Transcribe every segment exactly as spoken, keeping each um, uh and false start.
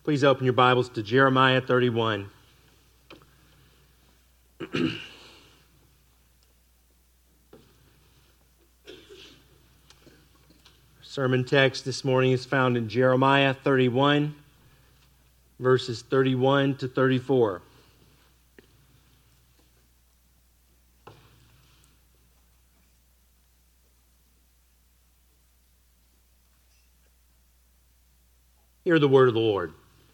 Please open your Bibles to Jeremiah thirty-one. Sermon text this morning is found in Jeremiah thirty-one, verses thirty-one to thirty-four. Hear the word of the Lord.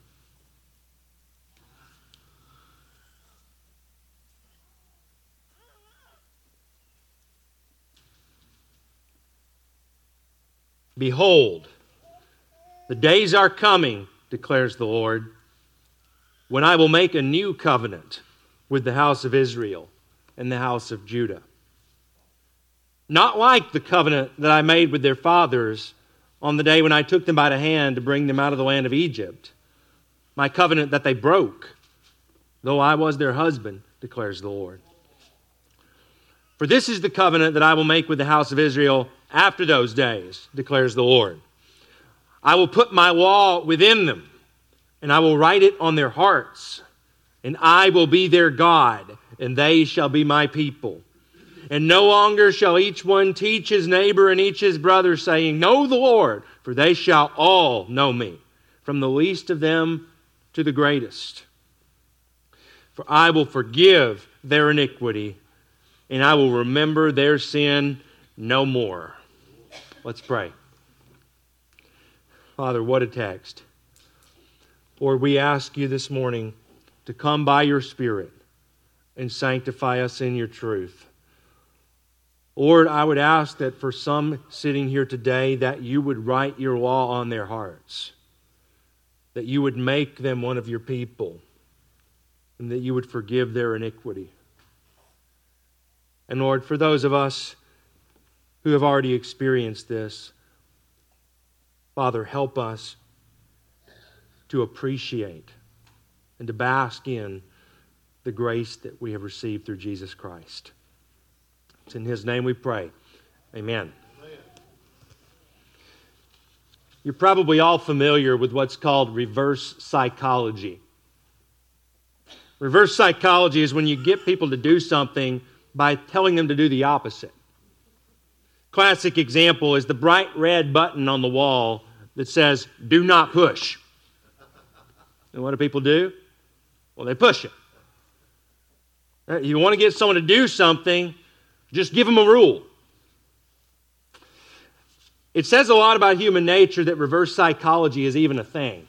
Behold, the days are coming, declares the Lord, when I will make a new covenant with the house of Israel and the house of Judah. Not like the covenant that I made with their fathers on the day when I took them by the hand to bring them out of the land of Egypt, my covenant that they broke, though I was their husband, declares the Lord. For this is the covenant that I will make with the house of Israel after those days, declares the Lord. I will put my law within them, and I will write it on their hearts, and I will be their God, and they shall be my people. And no longer shall each one teach his neighbor and each his brother, saying, Know the Lord, for they shall all know me, from the least of them to the greatest. For I will forgive their iniquity, and I will remember their sin no more. Let's pray. Father, what a text. Lord, we ask you this morning to come by your Spirit and sanctify us in your truth. Lord, I would ask that for some sitting here today that you would write your law on their hearts, that you would make them one of your people, and that you would forgive their iniquity. And Lord, for those of us who have already experienced this, Father, help us to appreciate and to bask in the grace that we have received through Jesus Christ. It's in His name we pray. Amen. Amen. You're probably all familiar with what's called reverse psychology. Reverse psychology is when you get people to do something by telling them to do the opposite. Classic example is the bright red button on the wall that says, do not push. And what do people do? Well, they push it. You want to get someone to do something, just give them a rule. It says a lot about human nature that reverse psychology is even a thing.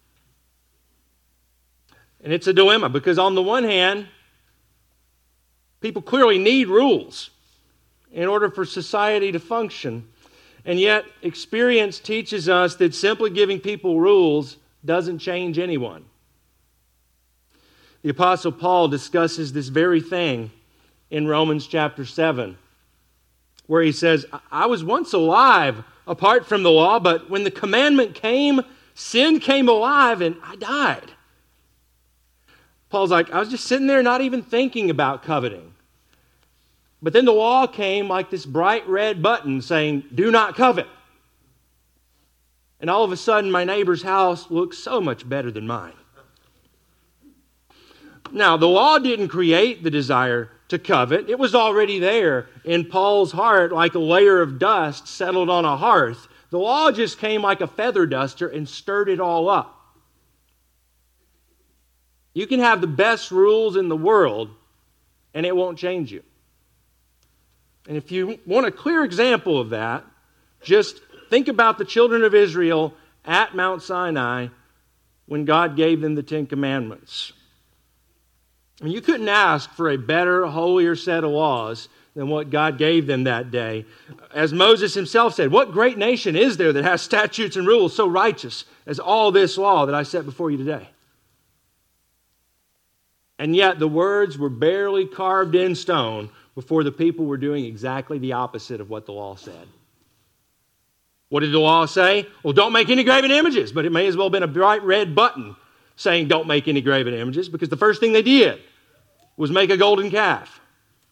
And it's a dilemma because on the one hand, people clearly need rules in order for society to function. And yet, experience teaches us that simply giving people rules doesn't change anyone. The Apostle Paul discusses this very thing in Romans chapter seven, where he says, I was once alive apart from the law, but when the commandment came, sin came alive and I died. Paul's like, I was just sitting there not even thinking about coveting. But then the law came like this bright red button saying, do not covet. And all of a sudden, my neighbor's house looks so much better than mine. Now, the law didn't create the desire to covet. It was already there in Paul's heart like a layer of dust settled on a hearth. The law just came like a feather duster and stirred it all up. You can have the best rules in the world, and it won't change you. And if you want a clear example of that, just think about the children of Israel at Mount Sinai when God gave them the Ten Commandments. I mean, you couldn't ask for a better, holier set of laws than what God gave them that day. As Moses himself said, what great nation is there that has statutes and rules so righteous as all this law that I set before you today? And yet the words were barely carved in stone before the people were doing exactly the opposite of what the law said. What did the law say? Well, don't make any graven images, but it may as well have been a bright red button saying don't make any graven images, because the first thing they did was make a golden calf.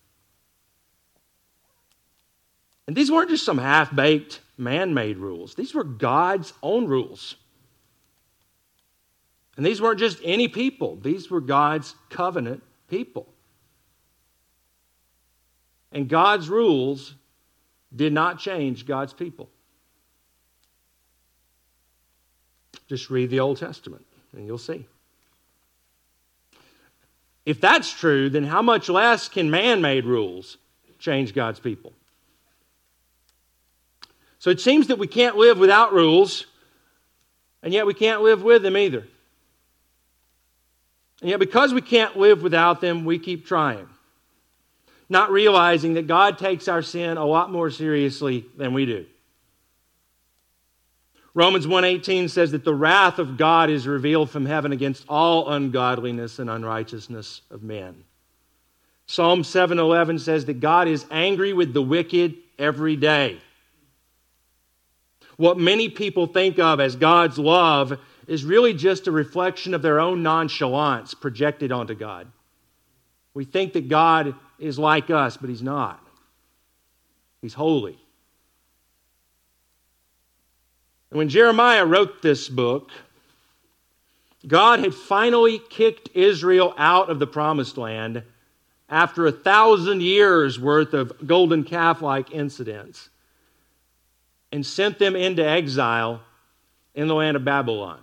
And these weren't just some half-baked man-made rules. These were God's own rules. And these weren't just any people. These were God's covenant people. And God's rules did not change God's people. Just read the Old Testament and you'll see. If that's true, then how much less can man-made rules change God's people? So it seems that we can't live without rules, and yet we can't live with them either. And yet because we can't live without them, we keep trying, not realizing that God takes our sin a lot more seriously than we do. Romans one eighteen says that the wrath of God is revealed from heaven against all ungodliness and unrighteousness of men. Psalm seven eleven says that God is angry with the wicked every day. What many people think of as God's love is really just a reflection of their own nonchalance projected onto God. We think that God is like us, but He's not. He's holy. And when Jeremiah wrote this book, God had finally kicked Israel out of the promised land after a thousand years worth of golden calf-like incidents and sent them into exile in the land of Babylon.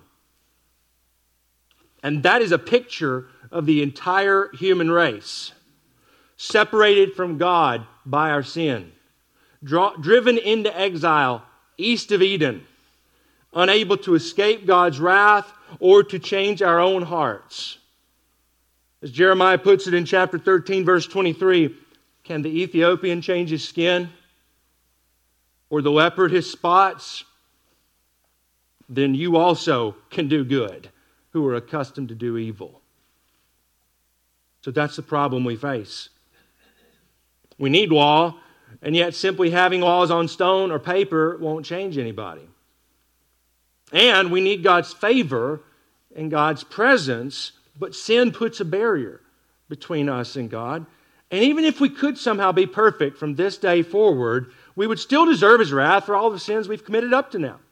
And that is a picture of the entire human race, separated from God by our sin, draw, driven into exile east of Eden, unable to escape God's wrath or to change our own hearts. As Jeremiah puts it in chapter thirteen, verse twenty-three, can the Ethiopian change his skin? Or the leopard his spots? Then you also can do good, who are accustomed to do evil. So that's the problem we face. We need law, and yet simply having laws on stone or paper won't change anybody. And we need God's favor and God's presence, but sin puts a barrier between us and God. And even if we could somehow be perfect from this day forward, we would still deserve His wrath for all the sins we've committed up to now.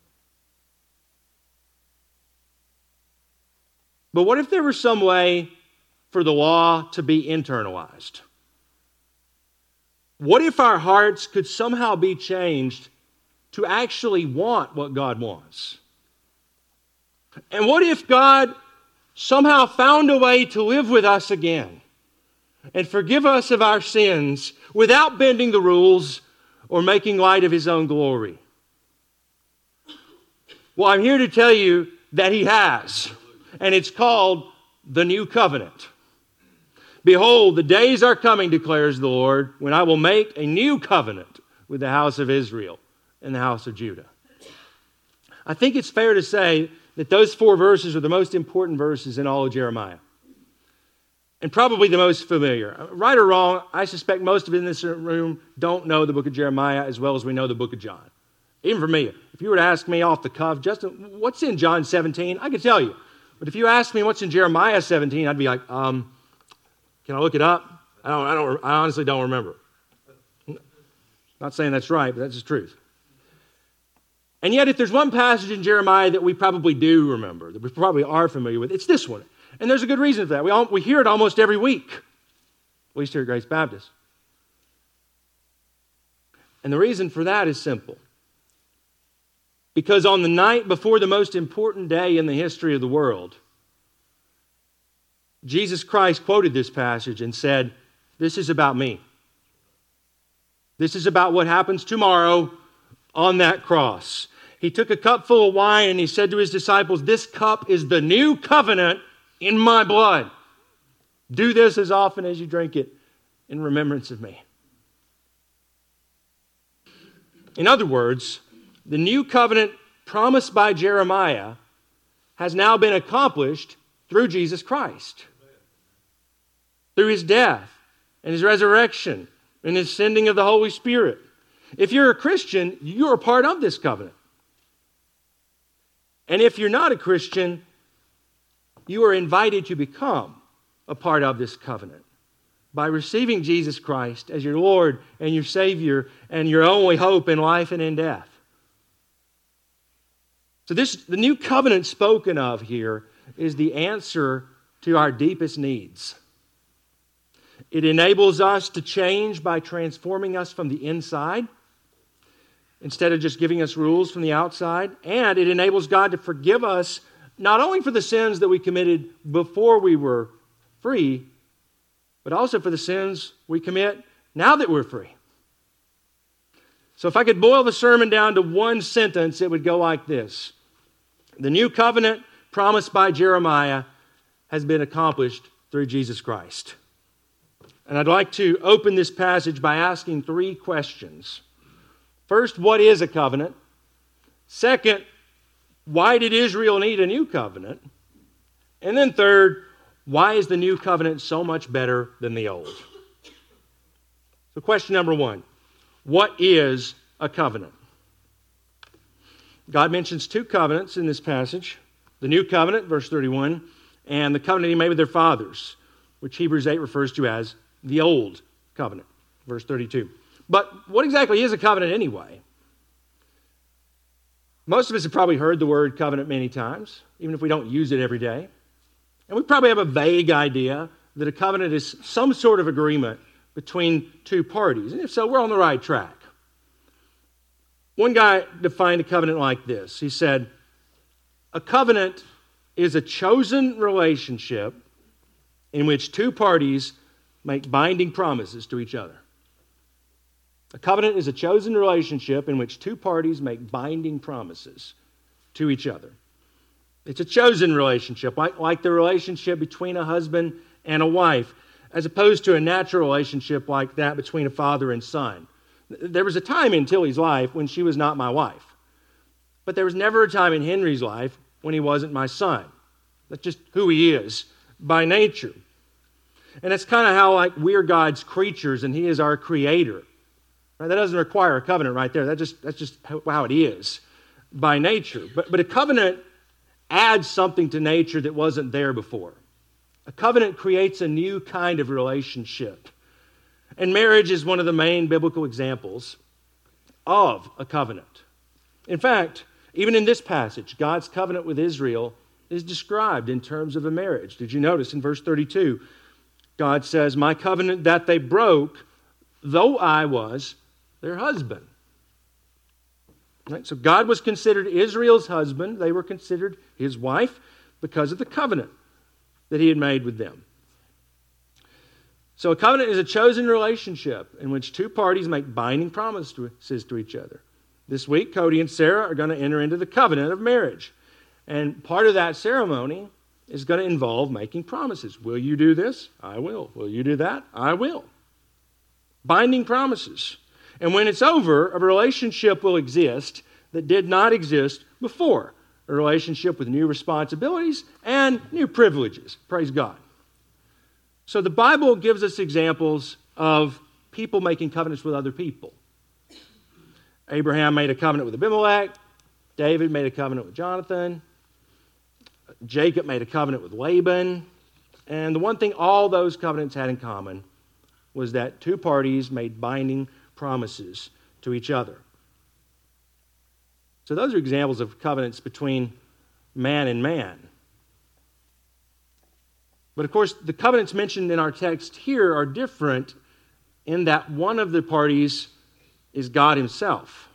But what if there were some way for the law to be internalized? What if our hearts could somehow be changed to actually want what God wants? And what if God somehow found a way to live with us again and forgive us of our sins without bending the rules or making light of His own glory? Well, I'm here to tell you that He has, and it's called the New Covenant. Behold, the days are coming, declares the Lord, when I will make a new covenant with the house of Israel and the house of Judah. I think it's fair to say that those four verses are the most important verses in all of Jeremiah, and probably the most familiar. Right or wrong, I suspect most of you in this room don't know the book of Jeremiah as well as we know the book of John. Even for me, if you were to ask me off the cuff, Justin, what's in John seventeen? I could tell you. But if you asked me what's in Jeremiah seventeen, I'd be like, um, can I look it up? I don't, I don't, I honestly don't remember. Not saying that's right, but that's the truth. And yet, if there's one passage in Jeremiah that we probably do remember, that we probably are familiar with, it's this one. And there's a good reason for that. We, all, we hear it almost every week, at least here at Grace Baptist. And the reason for that is simple. Because on the night before the most important day in the history of the world, Jesus Christ quoted this passage and said, "This is about me. This is about what happens tomorrow on that cross." He took a cup full of wine and He said to His disciples, "This cup is the new covenant in my blood. Do this as often as you drink it in remembrance of me." In other words, the new covenant promised by Jeremiah has now been accomplished through Jesus Christ. Through His death and His resurrection and His sending of the Holy Spirit. If you're a Christian, you're a part of this covenant. And if you're not a Christian, you are invited to become a part of this covenant by receiving Jesus Christ as your Lord and your Savior and your only hope in life and in death. So this, the new covenant spoken of here is the answer to our deepest needs. It enables us to change by transforming us from the inside instead of just giving us rules from the outside. And it enables God to forgive us not only for the sins that we committed before we were free, but also for the sins we commit now that we're free. So if I could boil the sermon down to one sentence, it would go like this. The new covenant promised by Jeremiah has been accomplished through Jesus Christ. And I'd like to open this passage by asking three questions. First, what is a covenant? Second, why did Israel need a new covenant? And then third, why is the new covenant so much better than the old? So question number one, what is a covenant? God mentions two covenants in this passage. The new covenant, verse thirty-one, and the covenant he made with their fathers, which Hebrews eight refers to as the old covenant, verse thirty-two. But what exactly is a covenant anyway? Most of us have probably heard the word covenant many times, even if we don't use it every day. And we probably have a vague idea that a covenant is some sort of agreement between two parties. And if so, we're on the right track. One guy defined a covenant like this. He said, a covenant is a chosen relationship in which two parties make binding promises to each other. A covenant is a chosen relationship in which two parties make binding promises to each other. It's a chosen relationship, like, like the relationship between a husband and a wife, as opposed to a natural relationship like that between a father and son. There was a time in Tilly's life when she was not my wife. But there was never a time in Henry's life when he wasn't my son. That's just who he is by nature. And that's kind of how like we're God's creatures and he is our creator. Right? That doesn't require a covenant right there. That just, that's just how it is by nature. But, but a covenant adds something to nature that wasn't there before. A covenant creates a new kind of relationship. And marriage is one of the main biblical examples of a covenant. In fact, even in this passage, God's covenant with Israel is described in terms of a marriage. Did you notice in verse thirty-two, God says, my covenant that they broke, though I was their husband. Right? So God was considered Israel's husband. They were considered his wife because of the covenant that he had made with them. So a covenant is a chosen relationship in which two parties make binding promises to each other. This week, Cody and Sarah are going to enter into the covenant of marriage. And part of that ceremony is going to involve making promises. Will you do this? I will. Will you do that? I will. Binding promises. And when it's over, a relationship will exist that did not exist before. A relationship with new responsibilities and new privileges. Praise God. So the Bible gives us examples of people making covenants with other people. Abraham made a covenant with Abimelech. David made a covenant with Jonathan. Jacob made a covenant with Laban. And the one thing all those covenants had in common was that two parties made binding promises to each other. So those are examples of covenants between man and man. But of course, the covenants mentioned in our text here are different in that one of the parties is God himself.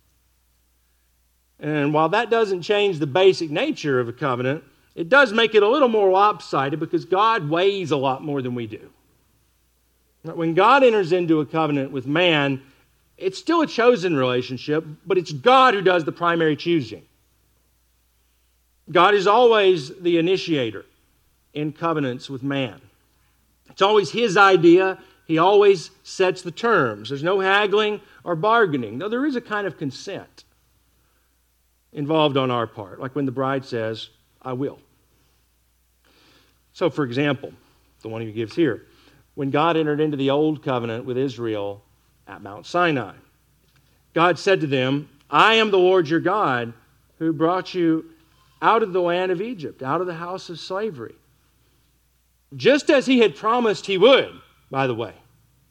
And while that doesn't change the basic nature of a covenant, it does make it a little more lopsided because God weighs a lot more than we do. When God enters into a covenant with man, it's still a chosen relationship, but it's God who does the primary choosing. God is always the initiator in covenants with man. It's always his idea. He always sets the terms. There's no haggling or bargaining. Though there is a kind of consent involved on our part, like when the bride says, I will. So, for example, the one he gives here, when God entered into the old covenant with Israel at Mount Sinai, God said to them, I am the Lord your God who brought you out of the land of Egypt, out of the house of slavery. Just as he had promised he would, by the way.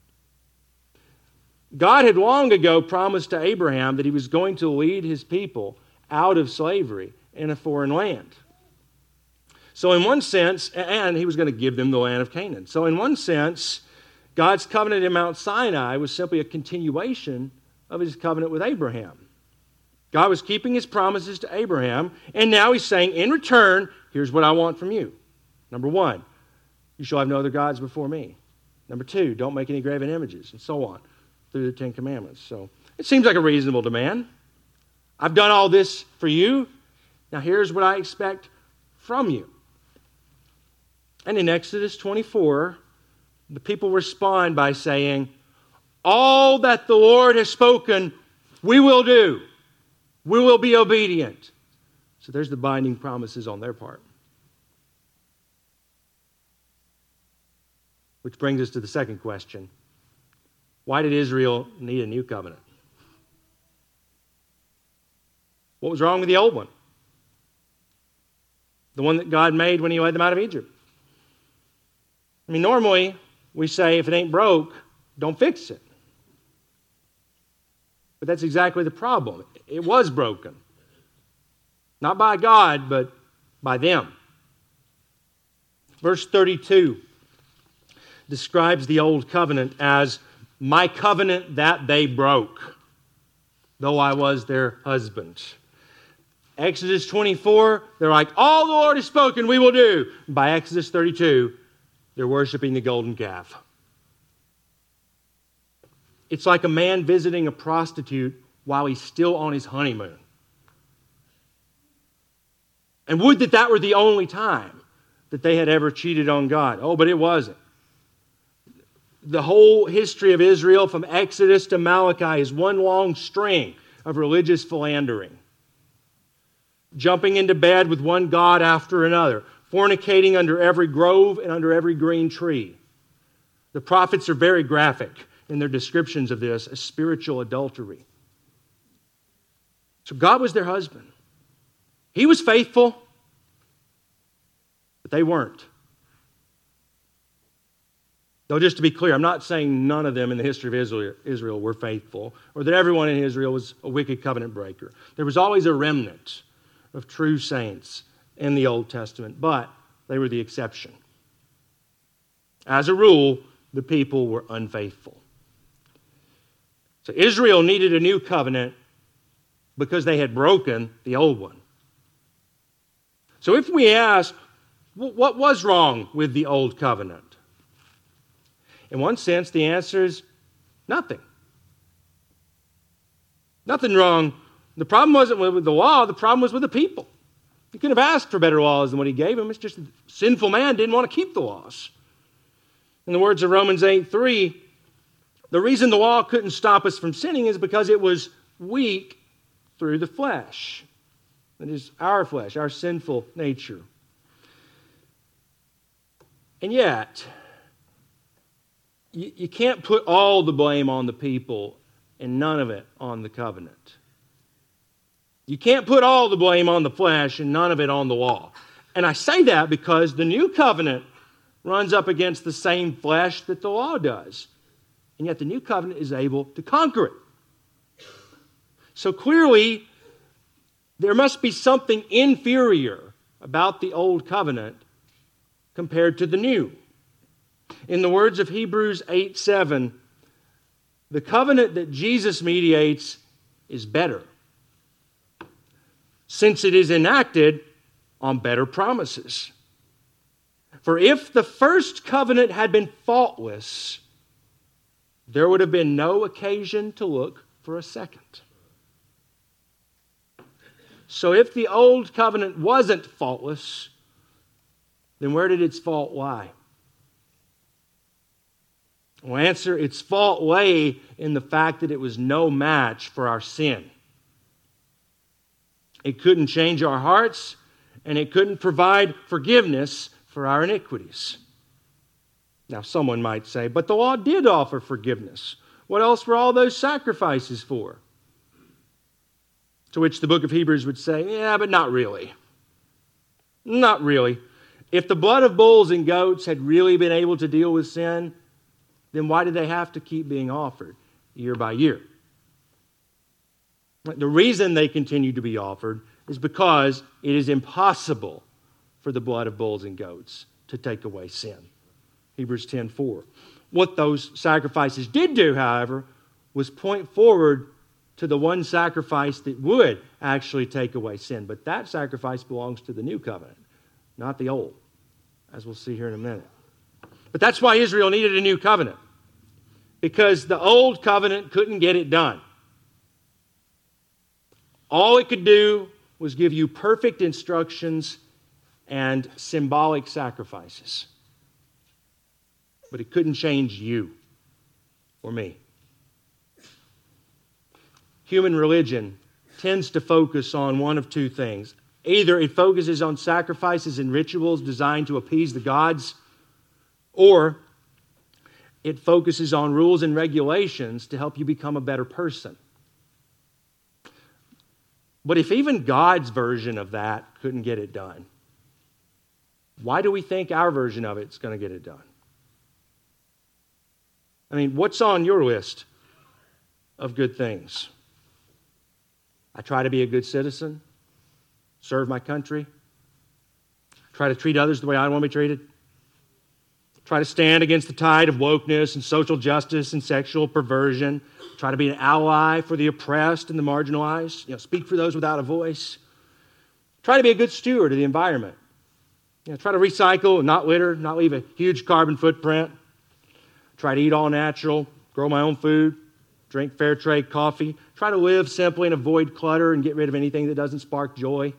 God had long ago promised to Abraham that he was going to lead his people out of slavery in a foreign land. So in one sense, and he was going to give them the land of Canaan. So in one sense, God's covenant in Mount Sinai was simply a continuation of his covenant with Abraham. God was keeping his promises to Abraham, and now he's saying, in return, here's what I want from you. Number one, you shall have no other gods before me. Number two, don't make any graven images, and so on, through the Ten Commandments. So it seems like a reasonable demand. I've done all this for you. Now here's what I expect from you. And in Exodus twenty-four, the people respond by saying, all that the Lord has spoken, we will do. We will be obedient. So there's the binding promises on their part. Which brings us to the second question. Why did Israel need a new covenant? What was wrong with the old one? The one that God made when he led them out of Egypt. I mean, normally we say if it ain't broke, don't fix it. But that's exactly the problem. It was broken. Not by God, but by them. Verse thirty-two describes the old covenant as my covenant that they broke, though I was their husband. Exodus twenty-four, they're like, all the Lord has spoken, we will do. By Exodus thirty-two, they're worshiping the golden calf. It's like a man visiting a prostitute while he's still on his honeymoon. And would that that were the only time that they had ever cheated on God. Oh, but it wasn't. The whole history of Israel from Exodus to Malachi is one long string of religious philandering. Jumping into bed with one god after another. Fornicating under every grove and under every green tree. The prophets are very graphic in their descriptions of this as spiritual adultery. So God was their husband. He was faithful, but they weren't. Though just to be clear, I'm not saying none of them in the history of Israel, Israel were faithful, or that everyone in Israel was a wicked covenant breaker. There was always a remnant of true saints in the Old Testament, but they were the exception. As a rule, the people were unfaithful. So Israel needed a new covenant because they had broken the old one. So if we ask, what was wrong with the old covenant? In one sense, the answer is nothing. Nothing wrong. The problem wasn't with the law, the problem was with the people. He couldn't have asked for better laws than what he gave them. It's just a sinful man didn't want to keep the laws. In the words of Romans eight three, the reason the law couldn't stop us from sinning is because it was weak through the flesh. That is our flesh, our sinful nature. And yet, you, you can't put all the blame on the people and none of it on the covenant. You can't put all the blame on the flesh and none of it on the law. And I say that because the new covenant runs up against the same flesh that the law does. And yet the new covenant is able to conquer it. So clearly, there must be something inferior about the old covenant compared to the new. In the words of Hebrews eight seven, the covenant that Jesus mediates is better, since it is enacted on better promises. For if the first covenant had been faultless, there would have been no occasion to look for a second. So if the old covenant wasn't faultless, then where did its fault lie? Well, answer, its fault lay in the fact that it was no match for our sin. It couldn't change our hearts, and it couldn't provide forgiveness for our iniquities. Now, someone might say, but the law did offer forgiveness. What else were all those sacrifices for? To which the book of Hebrews would say, yeah, but not really. Not really. If the blood of bulls and goats had really been able to deal with sin, then why did they have to keep being offered year by year? The reason they continue to be offered is because it is impossible for for the blood of bulls and goats to take away sin. Hebrews ten four. What those sacrifices did do, however, was point forward to the one sacrifice that would actually take away sin. But that sacrifice belongs to the new covenant, not the old, as we'll see here in a minute. But that's why Israel needed a new covenant, because the old covenant couldn't get it done. All it could do was give you perfect instructions and symbolic sacrifices. But it couldn't change you or me. Human religion tends to focus on one of two things. Either it focuses on sacrifices and rituals designed to appease the gods, or it focuses on rules and regulations to help you become a better person. But if even God's version of that couldn't get it done, why do we think our version of it's going to get it done? I mean, what's on your list of good things? I try to be a good citizen, serve my country, try to treat others the way I want to be treated, try to stand against the tide of wokeness and social justice and sexual perversion, try to be an ally for the oppressed and the marginalized, you know, speak for those without a voice, try to be a good steward of the environment, you know, try to recycle and not litter, not leave a huge carbon footprint, try to eat all natural, grow my own food, drink fair trade coffee, try to live simply and avoid clutter and get rid of anything that doesn't spark joy.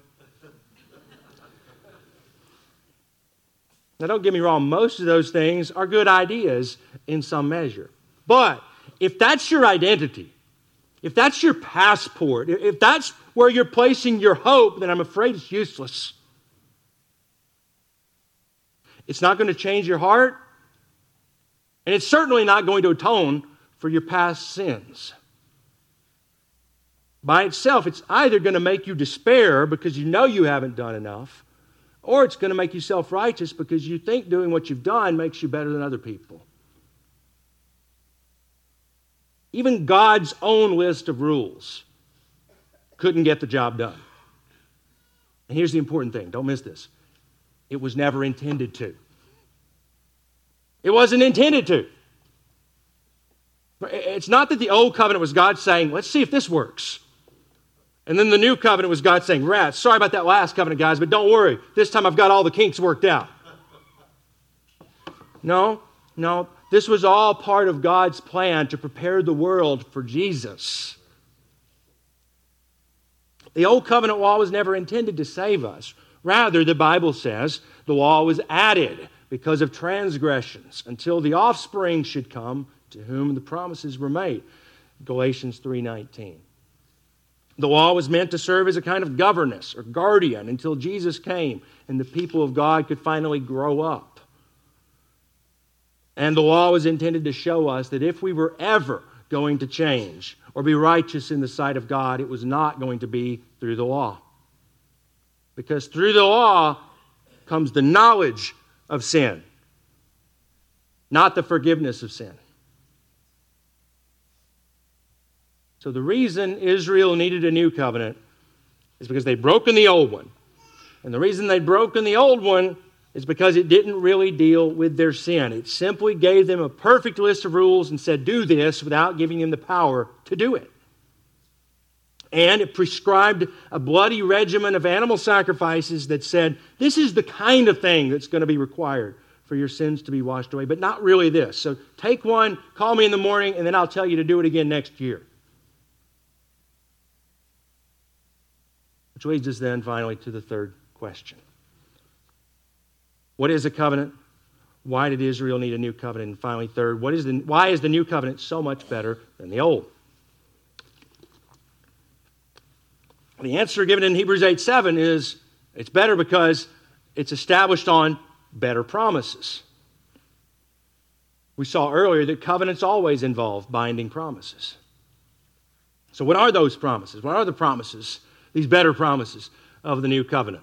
Now, don't get me wrong, most of those things are good ideas in some measure. But if that's your identity, if that's your passport, if that's where you're placing your hope, then I'm afraid it's useless. It's not going to change your heart, and it's certainly not going to atone for your past sins. By itself, it's either going to make you despair because you know you haven't done enough, or it's going to make you self-righteous because you think doing what you've done makes you better than other people. Even God's own list of rules couldn't get the job done. And here's the important thing, don't miss this. It was never intended to. It wasn't intended to. It's not that the old covenant was God saying, let's see if this works. And then the new covenant was God saying, rats, sorry about that last covenant, guys, but don't worry. This time I've got all the kinks worked out. No, no. This was all part of God's plan to prepare the world for Jesus. The old covenant law was never intended to save us. Rather, the Bible says the law was added because of transgressions until the offspring should come to whom the promises were made. Galatians three nineteen. The law was meant to serve as a kind of governess or guardian until Jesus came and the people of God could finally grow up. And the law was intended to show us that if we were ever going to change or be righteous in the sight of God, it was not going to be through the law. Because through the law comes the knowledge of sin, not the forgiveness of sin. So the reason Israel needed a new covenant is because they'd broken the old one. And the reason they'd broken the old one is because it didn't really deal with their sin. It simply gave them a perfect list of rules and said, do this, without giving them the power to do it. And it prescribed a bloody regimen of animal sacrifices that said, this is the kind of thing that's going to be required for your sins to be washed away, but not really this. So take one, call me in the morning, and then I'll tell you to do it again next year. Which leads us then finally to the third question. What is a covenant? Why did Israel need a new covenant? And finally, third, what is the, why is the new covenant so much better than the old? The answer given in Hebrews eight seven is it's better because it's established on better promises. We saw earlier that covenants always involve binding promises. So what are those promises? What are the promises, these better promises of the new covenant?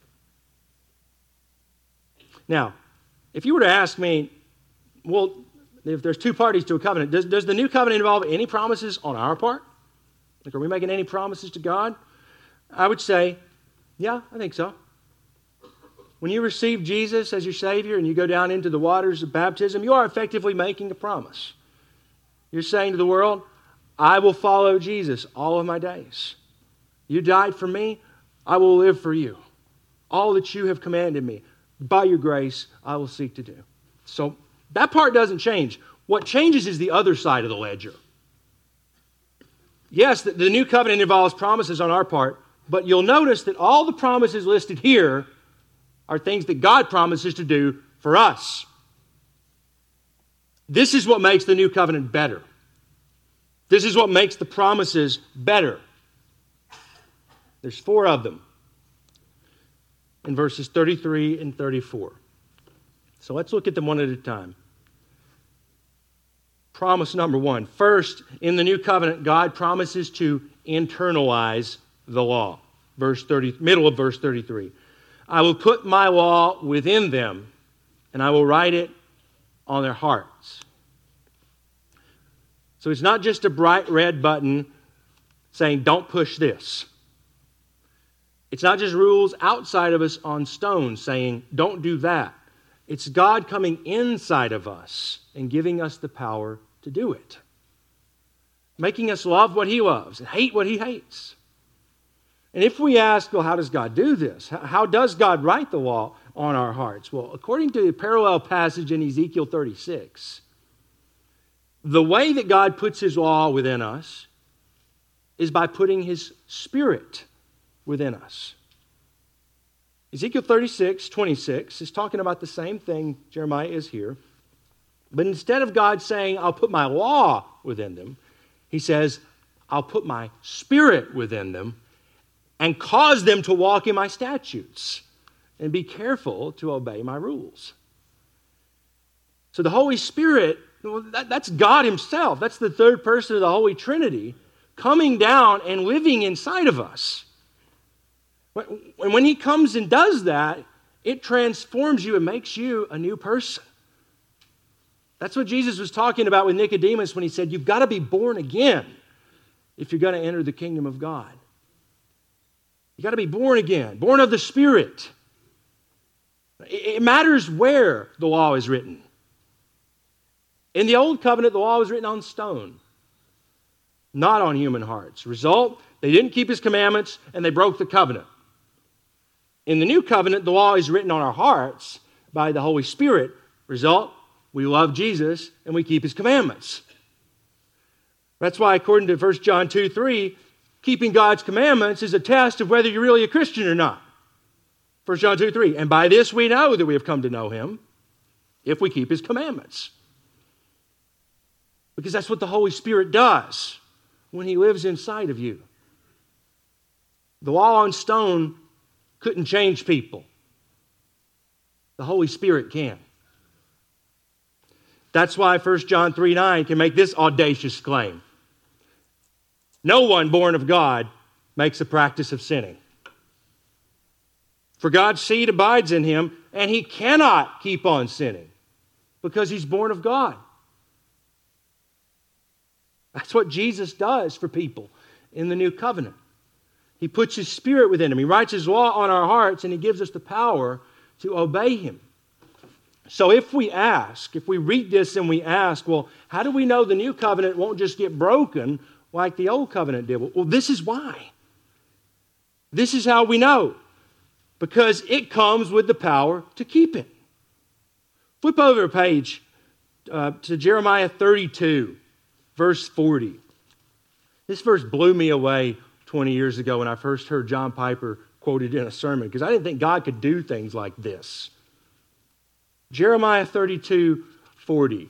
Now, if you were to ask me, well, if there's two parties to a covenant, does, does the new covenant involve any promises on our part? Like, are we making any promises to God? I would say, yeah, I think so. When you receive Jesus as your Savior and you go down into the waters of baptism, you are effectively making a promise. You're saying to the world, I will follow Jesus all of my days. You died for me, I will live for you. All that you have commanded me, by your grace, I will seek to do. So that part doesn't change. What changes is the other side of the ledger. Yes, the, the new covenant involves promises on our part, but you'll notice that all the promises listed here are things that God promises to do for us. This is what makes the new covenant better. This is what makes the promises better. There's four of them in verses thirty-three and thirty-four. So let's look at them one at a time. Promise number one. First, in the new covenant, God promises to internalize the law. Verse thirty, middle of verse thirty-three. I will put my law within them, and I will write it on their hearts. So it's not just a bright red button saying, don't push this. It's not just rules outside of us on stone saying, don't do that. It's God coming inside of us and giving us the power to do it. Making us love what He loves and hate what He hates. And if we ask, well, how does God do this? How does God write the law on our hearts? Well, according to the parallel passage in Ezekiel thirty-six, the way that God puts His law within us is by putting His Spirit within us. Ezekiel thirty-six, twenty-six is talking about the same thing Jeremiah is here. But instead of God saying, I'll put my law within them, He says, I'll put my Spirit within them and cause them to walk in my statutes and be careful to obey my rules. So the Holy Spirit, well, that, that's God Himself. That's the third person of the Holy Trinity coming down and living inside of us. And when He comes and does that, it transforms you and makes you a new person. That's what Jesus was talking about with Nicodemus when He said, you've got to be born again if you're going to enter the kingdom of God. You've got to be born again, born of the Spirit. It matters where the law is written. In the Old Covenant, the law was written on stone, not on human hearts. Result, they didn't keep His commandments and they broke the covenant. In the New Covenant, the law is written on our hearts by the Holy Spirit. Result, we love Jesus and we keep His commandments. That's why, according to First John two three, keeping God's commandments is a test of whether you're really a Christian or not. First John two three, and by this we know that we have come to know Him, if we keep His commandments. Because that's what the Holy Spirit does when He lives inside of you. The law on stone couldn't change people. The Holy Spirit can. That's why First John three nine can make this audacious claim. No one born of God makes a practice of sinning. For God's seed abides in him, and he cannot keep on sinning because he's born of God. That's what Jesus does for people in the new covenant. He puts His Spirit within them. He writes His law on our hearts, and He gives us the power to obey Him. So if we ask, if we read this and we ask, well, how do we know the new covenant won't just get broken like the old covenant did? Well, this is why. This is how we know. Because it comes with the power to keep it. Flip over a page uh, to Jeremiah thirty-two, verse forty. This verse blew me away twenty years ago when I first heard John Piper quoted in a sermon, because I didn't think God could do things like this. Jeremiah thirty-two, forty.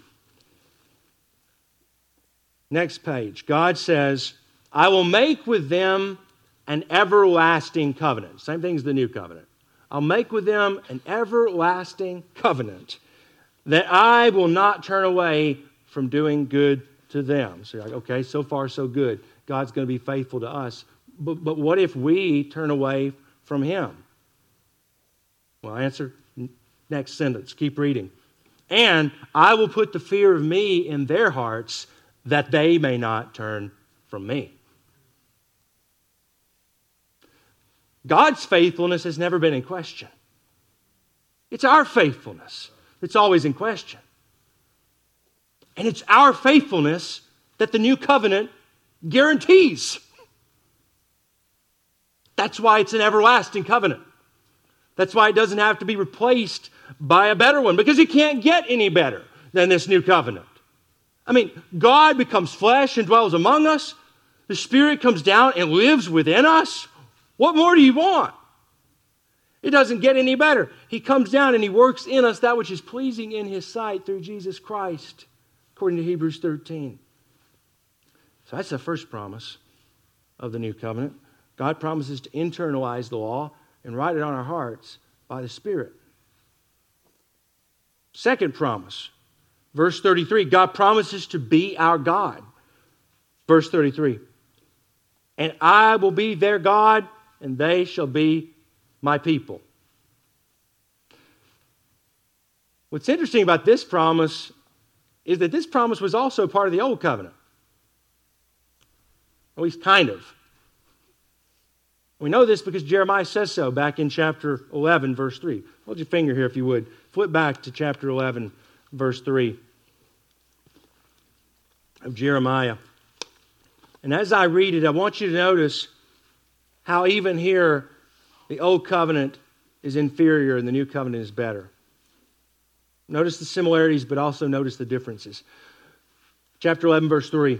Next page. God says, I will make with them an everlasting covenant. Same thing as the new covenant. I'll make with them an everlasting covenant that I will not turn away from doing good to them. So you're like, okay, so far so good. God's going to be faithful to us. But, but what if we turn away from Him? Well, answer next sentence. Keep reading. And I will put the fear of me in their hearts that they may not turn from me. God's faithfulness has never been in question. It's our faithfulness that's always in question. And it's our faithfulness that the new covenant guarantees. That's why it's an everlasting covenant. That's why it doesn't have to be replaced by a better one, because it can't get any better than this new covenant. I mean, God becomes flesh and dwells among us. The Spirit comes down and lives within us. What more do you want? It doesn't get any better. He comes down and He works in us that which is pleasing in His sight through Jesus Christ, according to Hebrews thirteen. So that's the first promise of the new covenant. God promises to internalize the law and write it on our hearts by the Spirit. Second promise, verse thirty-three, God promises to be our God. Verse thirty-three, and I will be their God, and they shall be my people. What's interesting about this promise is that this promise was also part of the Old Covenant. At least kind of. We know this because Jeremiah says so back in chapter eleven, verse three. Hold your finger here if you would. Flip back to chapter eleven, verse three of Jeremiah. And as I read it, I want you to notice how even here the Old Covenant is inferior and the New Covenant is better. Notice the similarities, but also notice the differences. Chapter eleven, verse three.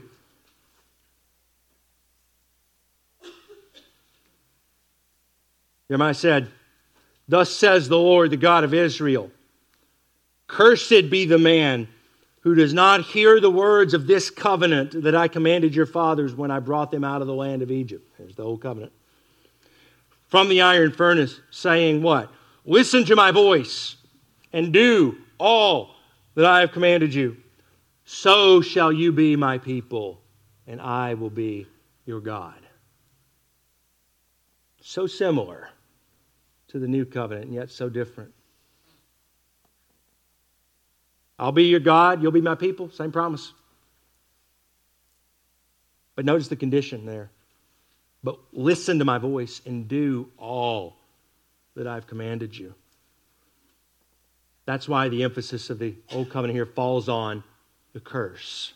Jeremiah said, thus says the Lord, the God of Israel, cursed be the man who does not hear the words of this covenant that I commanded your fathers when I brought them out of the land of Egypt. There's the Old Covenant. From the iron furnace, saying what? Listen to my voice and do all that I have commanded you. So shall you be my people, and I will be your God. So similar to the new covenant, and yet so different. I'll be your God, you'll be my people. Same promise. But notice the condition there. But listen to my voice and do all that I've commanded you. That's why the emphasis of the Old Covenant here falls on the curse.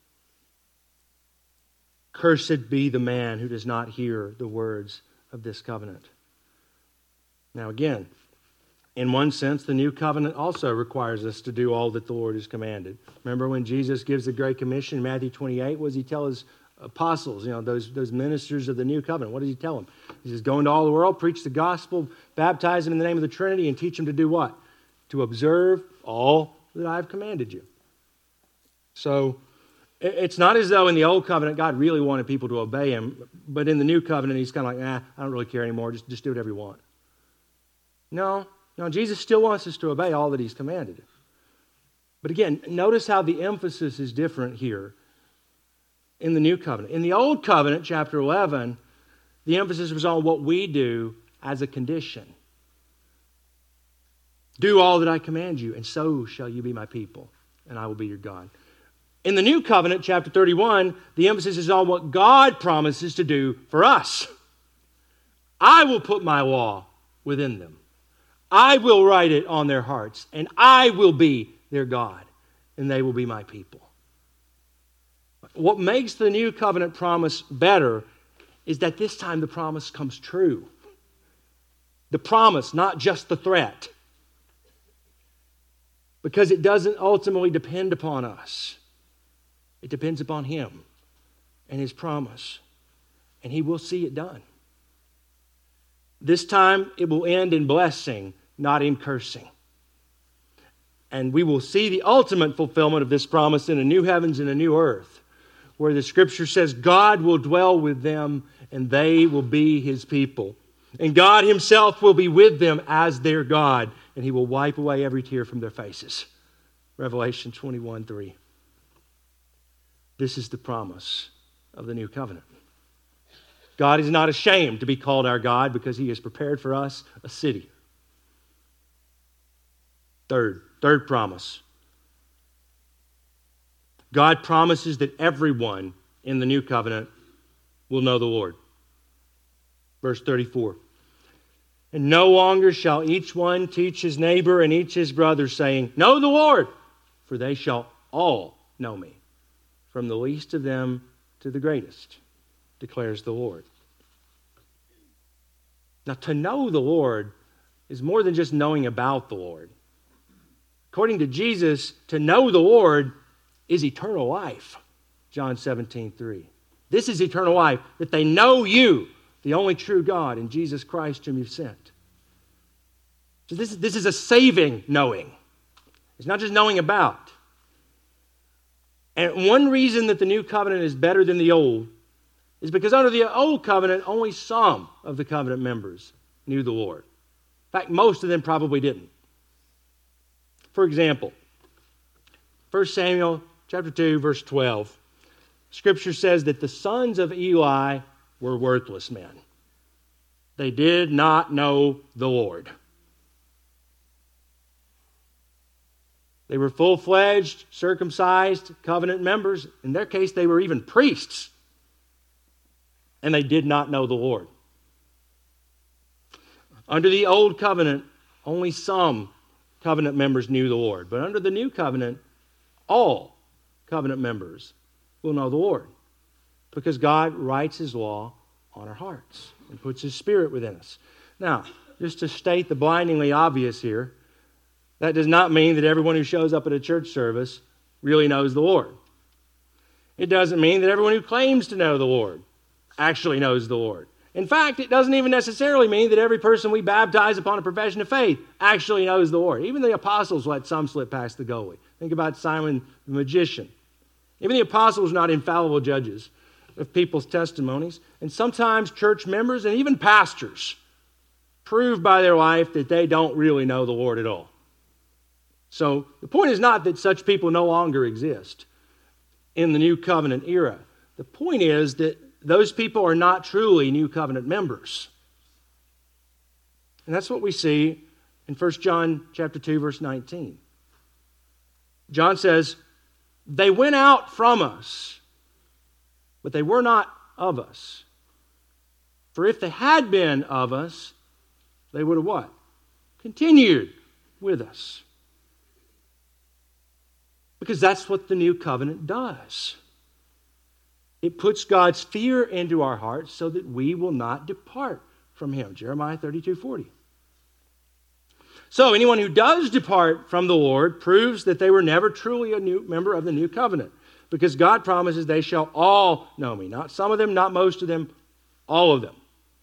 Cursed be the man who does not hear the words of this covenant. Now again, in one sense, the new covenant also requires us to do all that the Lord has commanded. Remember when Jesus gives the Great Commission in Matthew twenty-eight, what does He tell His apostles, you know, those, those ministers of the new covenant? What does He tell them? He says, go into all the world, preach the gospel, baptize them in the name of the Trinity, and teach them to do what? To observe all that I've commanded you. So it's not as though in the Old Covenant God really wanted people to obey Him, but in the New Covenant He's kind of like, nah, I don't really care anymore, just, just do whatever you want. No, no, Jesus still wants us to obey all that He's commanded. But again, notice how the emphasis is different here in the New Covenant. In the Old Covenant, chapter eleven, the emphasis was on what we do as a condition. Do all that I command you, and so shall you be my people, and I will be your God. In the New Covenant, chapter thirty-one, the emphasis is on what God promises to do for us. I will put my law within them. I will write it on their hearts, and I will be their God, and they will be my people. What makes the New Covenant promise better is that this time the promise comes true. The promise, not just the threat. Because it doesn't ultimately depend upon us. It depends upon Him and His promise. And He will see it done. This time it will end in blessing, not in cursing. And we will see the ultimate fulfillment of this promise in a new heavens and a new earth, where the Scripture says God will dwell with them and they will be His people. And God Himself will be with them as their God, and He will wipe away every tear from their faces. Revelation twenty-one three. This is the promise of the new covenant. God is not ashamed to be called our God because He has prepared for us a city. Third, third promise. God promises that everyone in the new covenant will know the Lord. Verse thirty-four. And no longer shall each one teach his neighbor and each his brother, saying, Know the Lord, for they shall all know me, from the least of them to the greatest, declares the Lord. Now, to know the Lord is more than just knowing about the Lord. According to Jesus, to know the Lord is eternal life. John seventeen three. This is eternal life, that they know you, the only true God, and Jesus Christ whom you've sent. So this, this is a saving knowing. It's not just knowing about. And one reason that the new covenant is better than the old is because under the old covenant, only some of the covenant members knew the Lord. In fact, most of them probably didn't. For example, First Samuel chapter two, verse twelve. Scripture says that the sons of Eli were worthless men. They did not know the Lord. They were full-fledged, circumcised covenant members. In their case, they were even priests. And they did not know the Lord. Under the old covenant, only some covenant members knew the Lord. But under the new covenant, all covenant members will know the Lord, because God writes his law on our hearts and puts his Spirit within us. Now, just to state the blindingly obvious here, that does not mean that everyone who shows up at a church service really knows the Lord. It doesn't mean that everyone who claims to know the Lord actually knows the Lord. In fact, it doesn't even necessarily mean that every person we baptize upon a profession of faith actually knows the Lord. Even the apostles let some slip past the goalie. Think about Simon the magician. Even the apostles are not infallible judges of people's testimonies. And sometimes church members and even pastors prove by their life that they don't really know the Lord at all. So the point is not that such people no longer exist in the new covenant era. The point is that those people are not truly new covenant members. And that's what we see in First John chapter two, verse nineteen. John says, They went out from us, but they were not of us. For if they had been of us, they would have what? Continued with us. Because that's what the new covenant does. It puts God's fear into our hearts so that we will not depart from him. Jeremiah thirty-two forty. So anyone who does depart from the Lord proves that they were never truly a new member of the new covenant, because God promises they shall all know me. Not some of them, not most of them, all of them.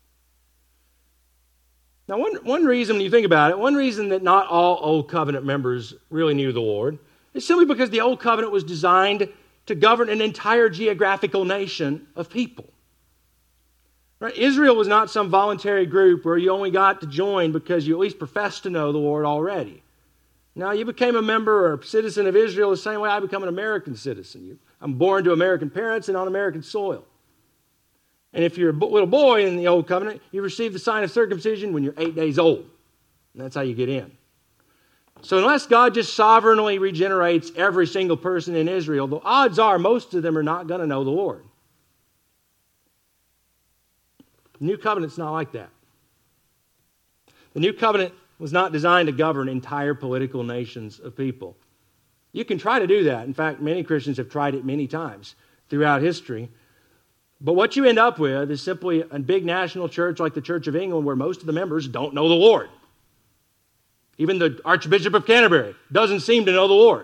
Now, one, one reason, when you think about it, one reason that not all Old Covenant members really knew the Lord is simply because the Old Covenant was designed to govern an entire geographical nation of people. Right? Israel was not some voluntary group where you only got to join because you at least professed to know the Lord already. Now, you became a member or a citizen of Israel the same way I become an American citizen. You, I'm born to American parents and on American soil. And if you're a little boy in the Old Covenant, you receive the sign of circumcision when you're eight days old. And that's how you get in. So unless God just sovereignly regenerates every single person in Israel, the odds are most of them are not going to know the Lord. The New Covenant's not like that. The New Covenant was not designed to govern entire political nations of people. You can try to do that. In fact, many Christians have tried it many times throughout history. But what you end up with is simply a big national church like the Church of England where most of the members don't know the Lord. Even the Archbishop of Canterbury doesn't seem to know the Lord.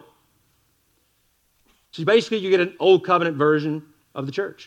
So basically you get an Old Covenant version of the church.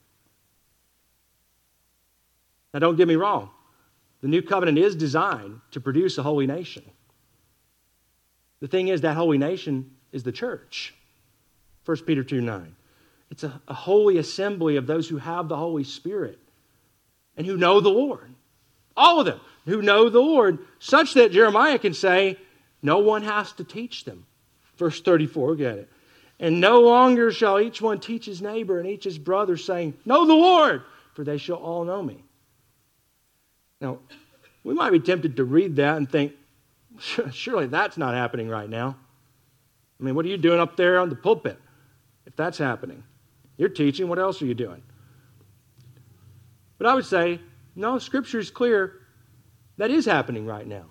Now don't get me wrong. The New Covenant is designed to produce a holy nation. The thing is, that holy nation is the church. First Peter two nine. It's a, a holy assembly of those who have the Holy Spirit and who know the Lord. All of them who know the Lord, such that Jeremiah can say, no one has to teach them. Verse thirty-four, look at it. And no longer shall each one teach his neighbor and each his brother, saying, know the Lord, for they shall all know me. Now, we might be tempted to read that and think, surely that's not happening right now. I mean, what are you doing up there on the pulpit if that's happening? You're teaching. What else are you doing? But I would say, no, Scripture is clear That is happening right now.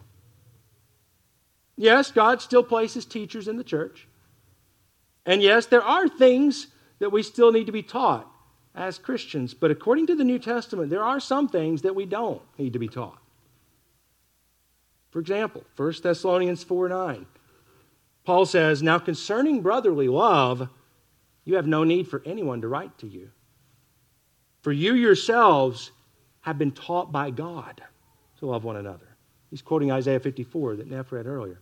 Yes, God still places teachers in the church. And yes, there are things that we still need to be taught as Christians. But according to the New Testament, there are some things that we don't need to be taught. For example, First Thessalonians four nine. Paul says, "Now concerning brotherly love, you have no need for anyone to write to you. For you yourselves have been taught by God to love one another." He's quoting Isaiah fifty-four that Neff read earlier.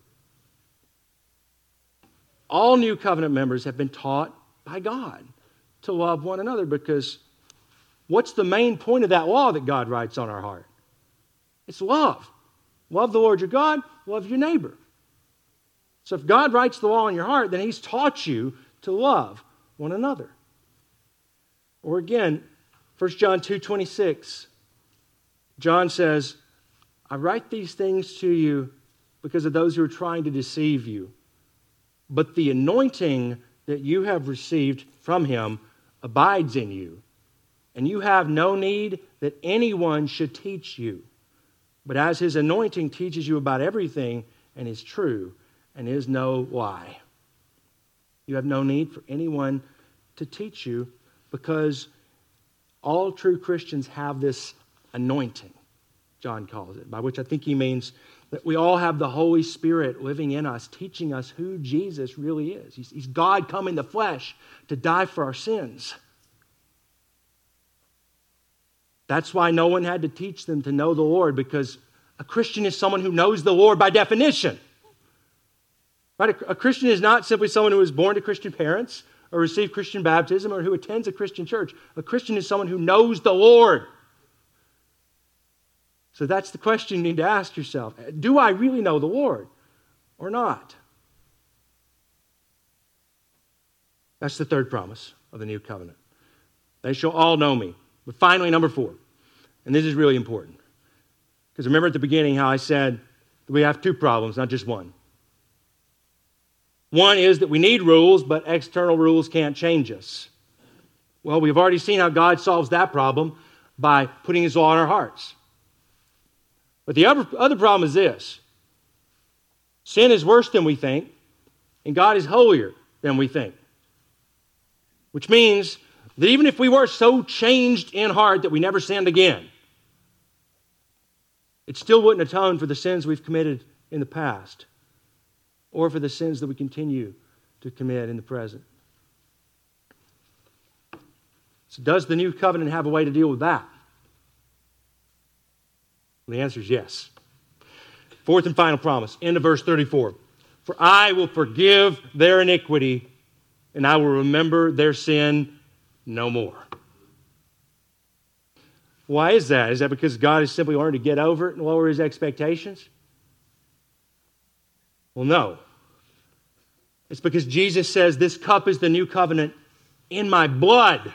All new covenant members have been taught by God to love one another, because what's the main point of that law that God writes on our heart? It's love. Love the Lord your God, love your neighbor. So if God writes the law on your heart, then He's taught you to love one another. Or again, First John two twenty-six, John says, "I write these things to you because of those who are trying to deceive you. But the anointing that you have received from Him abides in you, and you have no need that anyone should teach you. But as His anointing teaches you about everything and is true and is no lie." You have no need for anyone to teach you, because all true Christians have this anointing, John calls it, by which I think he means that we all have the Holy Spirit living in us, teaching us who Jesus really is. He's, he's God come in the flesh to die for our sins. That's why no one had to teach them to know the Lord, because a Christian is someone who knows the Lord by definition. Right? A, a Christian is not simply someone who was born to Christian parents or received Christian baptism or who attends a Christian church. A Christian is someone who knows the Lord. So that's the question you need to ask yourself. Do I really know the Lord or not? That's the third promise of the new covenant. They shall all know me. But finally, number four, and this is really important, because remember at the beginning how I said that we have two problems, not just one. One is that we need rules, but external rules can't change us. Well, we've already seen how God solves that problem by putting His law in our hearts. But the other, other problem is this. Sin is worse than we think, and God is holier than we think. Which means that even if we were so changed in heart that we never sinned again, it still wouldn't atone for the sins we've committed in the past, or for the sins that we continue to commit in the present. So does the new covenant have a way to deal with that? The answer is yes. Fourth and final promise, end of verse thirty-four. "For I will forgive their iniquity, and I will remember their sin no more." Why is that? Is that because God has simply learned to get over it and lower His expectations? Well, no. It's because Jesus says, "This cup is the new covenant in my blood."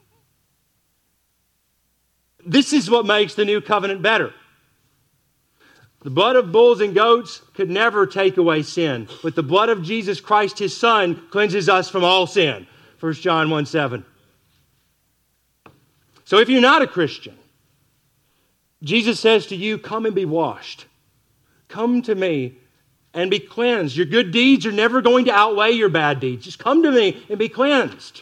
This is what makes the new covenant better. The blood of bulls and goats could never take away sin, but the blood of Jesus Christ, His Son, cleanses us from all sin. First John one seven. So if you're not a Christian, Jesus says to you, "Come and be washed. Come to me and be cleansed. Your good deeds are never going to outweigh your bad deeds. Just come to me and be cleansed."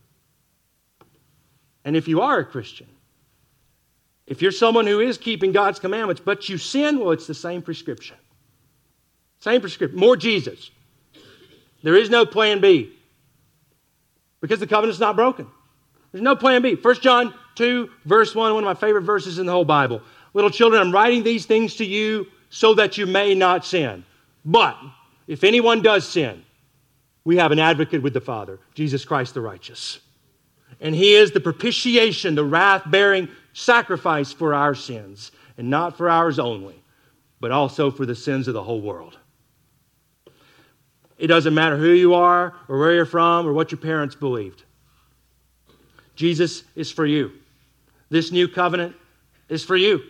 And if you are a Christian, if you're someone who is keeping God's commandments, but you sin, well, it's the same prescription. Same prescription. More Jesus. There is no plan B, because the covenant's not broken. There's no plan B. First John two, verse one, one of my favorite verses in the whole Bible. "Little children, I'm writing these things to you so that you may not sin. But if anyone does sin, we have an advocate with the Father, Jesus Christ the righteous. And He is the propitiation, the wrath-bearing sacrifice for our sins, and not for ours only, but also for the sins of the whole world." It doesn't matter who you are or where you're from or what your parents believed. Jesus is for you. This new covenant is for you.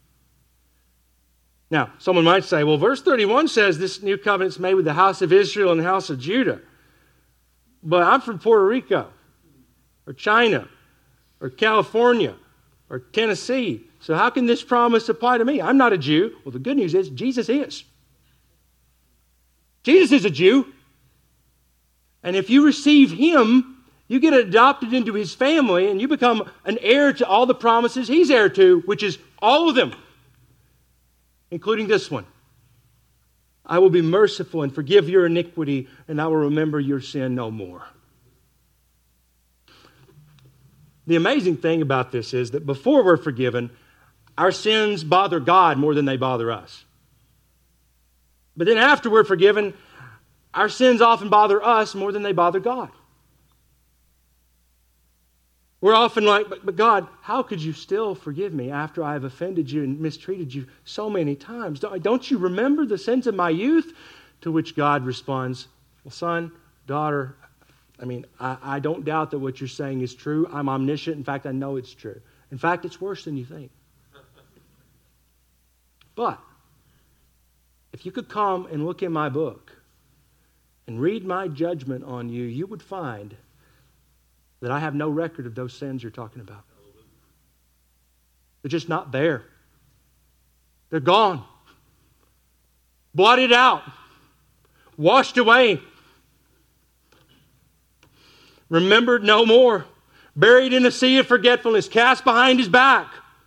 Now, someone might say, well, verse thirty-one says this new covenant is made with the house of Israel and the house of Judah. But I'm from Puerto Rico, or China, or California, or Tennessee. So how can this promise apply to me? I'm not a Jew. Well, the good news is Jesus is. Jesus is a Jew. And if you receive him, you get adopted into his family and you become an heir to all the promises he's heir to, which is all of them, including this one. I will be merciful and forgive your iniquity, and I will remember your sin no more. The amazing thing about this is that before we're forgiven, our sins bother God more than they bother us. But then after we're forgiven, our sins often bother us more than they bother God. We're often like, but, but God, how could you still forgive me after I have offended you and mistreated you so many times? Don't, don't you remember the sins of my youth? To which God responds, well, son, daughter, I mean, I, I don't doubt that what you're saying is true. I'm omniscient. In fact, I know it's true. In fact, it's worse than you think. But if you could come and look in my book and read my judgment on you, you would find that I have no record of those sins you're talking about. They're just not there. They're gone. Blotted out. Washed away. Remembered no more. Buried in a sea of forgetfulness. Cast behind his back.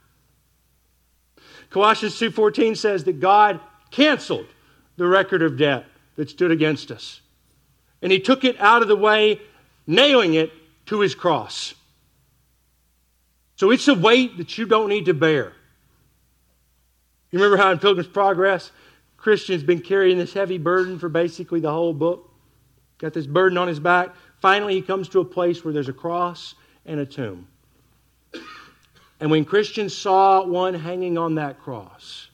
Colossians two fourteen says that God canceled the record of debt that stood against us. And he took it out of the way, nailing it to his cross. So it's a weight that you don't need to bear. You remember how in Pilgrim's Progress, Christian's been carrying this heavy burden for basically the whole book? Got this burden on his back. Finally, he comes to a place where there's a cross and a tomb. And when Christian saw one hanging on that cross,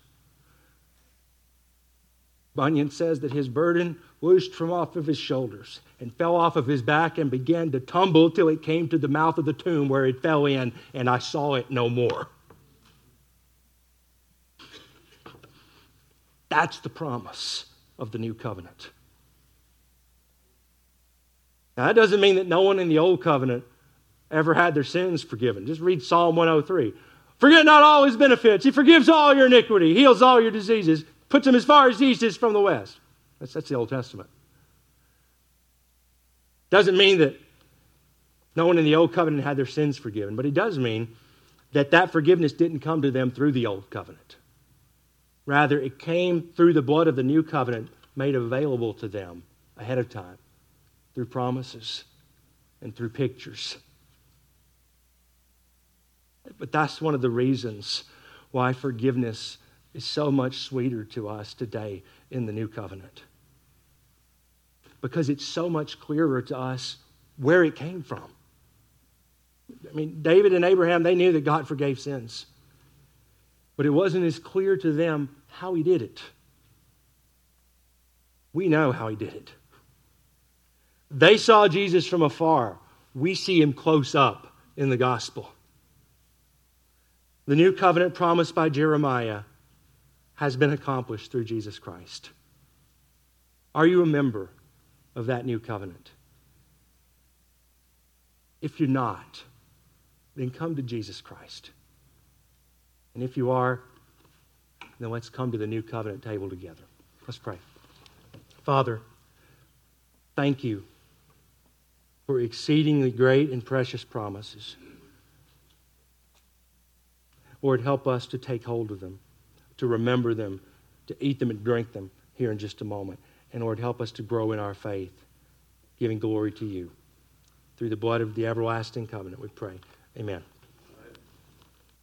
Bunyan says that his burden loosed from off of his shoulders and fell off of his back and began to tumble till it came to the mouth of the tomb where it fell in, and I saw it no more. That's the promise of the new covenant. Now, that doesn't mean that no one in the old covenant ever had their sins forgiven. Just read Psalm one oh three. Forget not all his benefits. He forgives all your iniquity, heals all your diseases, puts them as far as the east is from the west. That's, that's the Old Testament. Doesn't mean that no one in the Old Covenant had their sins forgiven, but it does mean that that forgiveness didn't come to them through the Old Covenant. Rather, it came through the blood of the New Covenant made available to them ahead of time through promises and through pictures. But that's one of the reasons why forgiveness is so much sweeter to us today in the New Covenant. Because it's so much clearer to us where it came from. I mean, David and Abraham, they knew that God forgave sins. But it wasn't as clear to them how he did it. We know how he did it. They saw Jesus from afar. We see him close up in the gospel. The new covenant promised by Jeremiah has been accomplished through Jesus Christ. Are you a member of that new covenant? If you're not, then come to Jesus Christ. And if you are, then let's come to the new covenant table together. Let's pray. Father, thank you for exceedingly great and precious promises. Lord, help us to take hold of them, to remember them, to eat them and drink them here in just a moment. And Lord, help us to grow in our faith, giving glory to you. Through the blood of the everlasting covenant, we pray. Amen.